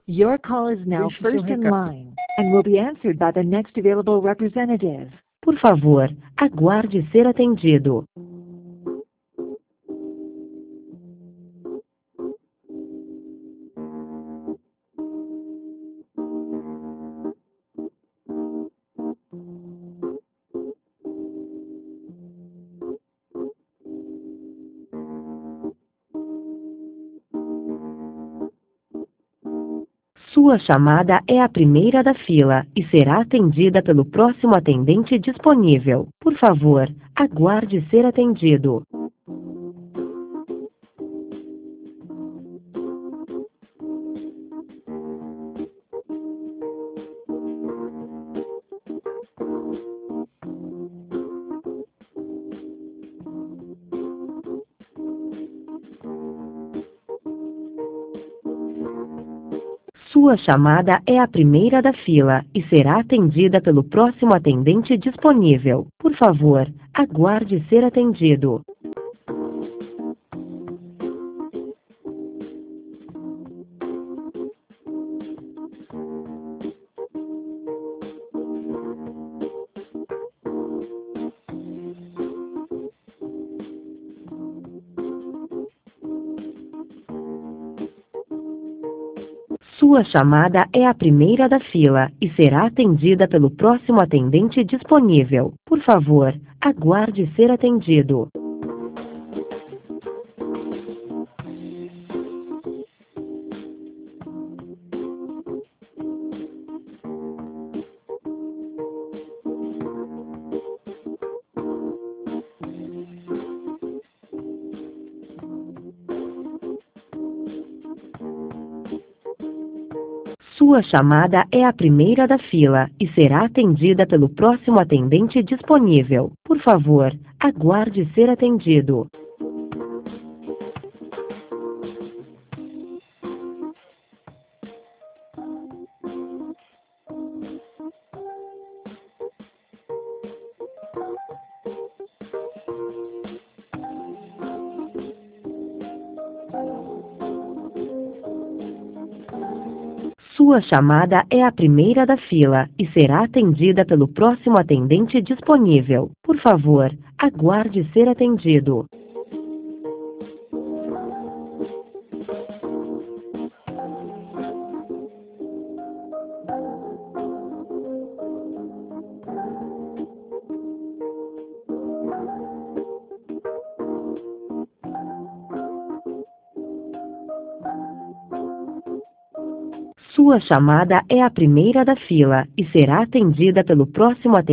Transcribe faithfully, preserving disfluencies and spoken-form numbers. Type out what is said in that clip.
Your call is now Deixe seu first in recado. line and will be answered by the next available representative. Por favor, aguarde ser atendido. Sua chamada é a primeira da fila e será atendida pelo próximo atendente disponível. Por favor, aguarde ser atendido. Sua chamada é a primeira da fila e será atendida pelo próximo atendente disponível. Por favor, aguarde ser atendido. Sua chamada é a primeira da fila e será atendida pelo próximo atendente disponível. Por favor, aguarde ser atendido. Sua chamada é a primeira da fila e será atendida pelo próximo atendente disponível. Por favor, aguarde ser atendido. Sua chamada é a primeira da fila e será atendida pelo próximo atendente disponível. Por favor, aguarde ser atendido. Sua chamada é a primeira da fila e será atendida pelo próximo atendente.